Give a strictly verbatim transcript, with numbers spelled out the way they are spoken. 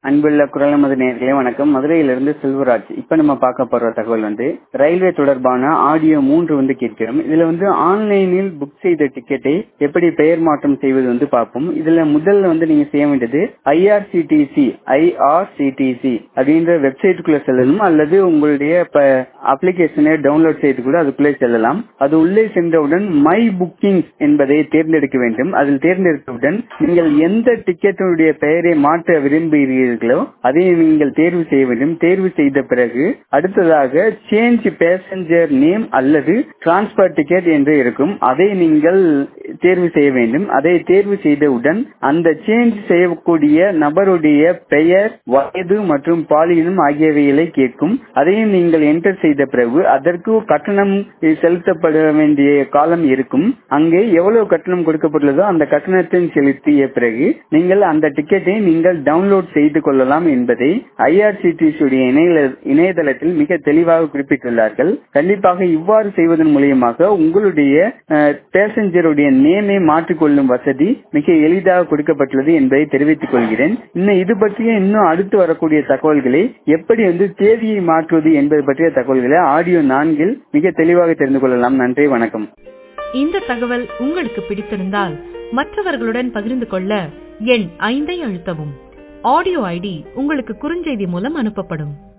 அன்புள்ள குரல் நமது நேயர்களே வணக்கம். மதுரையிலிருந்து செல்வராஜ். இப்ப நம்ம பார்க்க போற தகவல் வந்து ரயில்வே தொடர்பான ஆடியோ மூன்று வந்து கேட்கிறோம். இதுல வந்து ஆன்லைனில் புக் செய்த டிக்கெட்டை எப்படி பெயர் மாற்றம் செய்வது வந்து பார்ப்போம். இதுல முதல்ல வந்து நீங்க செய்ய வேண்டியது ஐஆர்சிடிசி ஐஆர்சிடிசி அப்படின்ற வெப்சைட்டுக்குள்ள செல்லணும், அல்லது உங்களுடைய அப்ளிகேஷனை டவுன்லோட் செய்து கூட அதுக்குள்ளே செல்லலாம். அது உள்ளே சென்றவுடன் மை புக்கிங்ஸ் என்பதை தேர்ந்தெடுக்க வேண்டும். அதில் தேர்ந்தெடுத்தவுடன் நீங்கள் எந்த டிக்கெட்டுடைய பெயரை மாற்ற விரும்புகிறீர்களோ அதை நீங்கள் தேர்வு செய்ய வேண்டும். தேர்வு செய்த பிறகு அடுத்ததாக சேஞ்ச் பேசஞ்சர் நேம் அல்லது டிரான்ஸ்பர் டிக்கெட் என்று இருக்கும். அதை நீங்கள் தேர்வு செய்ய வேண்டும். அதை தேர்வு செய்தவுடன் அந்த சேஞ்ச் செய்யக்கூடிய நபருடைய பெயர், வயது மற்றும் பாலினம் ஆகியவைகளை கேட்கும். அதையும் நீங்கள் என்டர் செய்த பிறகு அதற்கு கட்டணம் செலுத்தப்பட வேண்டிய காலம் இருக்கும். அங்கே எவ்வளவு கட்டணம் கொடுக்கப்பட்டுள்ளதோ அந்த கட்டணத்தை செலுத்திய பிறகு நீங்கள் அந்த டிக்கெட்டை நீங்கள் டவுன்லோட் செய்து கொள்ளலாம் என்பதை ஐஆர்சிடிசி இணையதளத்தில் மிக தெளிவாக குறிப்பிட்டுள்ளார்கள். கண்டிப்பாக இவ்வாறு செய்வதன் மூலமாக உங்களுடைய பேசஞ்சருடைய நேமை மாற்றிக்கொள்ளும் வசதி மிக எளிதாக கொடுக்கப்பட்டுள்ளது என்பதை தெரிவித்துக் கொள்கிறேன். இன்னும் இது பற்றிய இன்னும் அடுத்து வரக்கூடிய தகவல்களை எப்படி வந்து தேதியை மாற்றுவது என்பது பற்றிய தகவல்களை ஆடியோ நான்கில் மிக தெளிவாக தெரிந்து கொள்ளலாம். நன்றி, வணக்கம். இந்த தகவல் உங்களுக்கு பிடித்திருந்தால் மற்றவர்களுடன் பகிர்ந்து கொள்ள எண் ஐந்தை அழுத்தவும். ஆடியோ ஐடி உங்களுக்கு குறுஞ்செய்தி மூலம் அனுப்பப்படும்.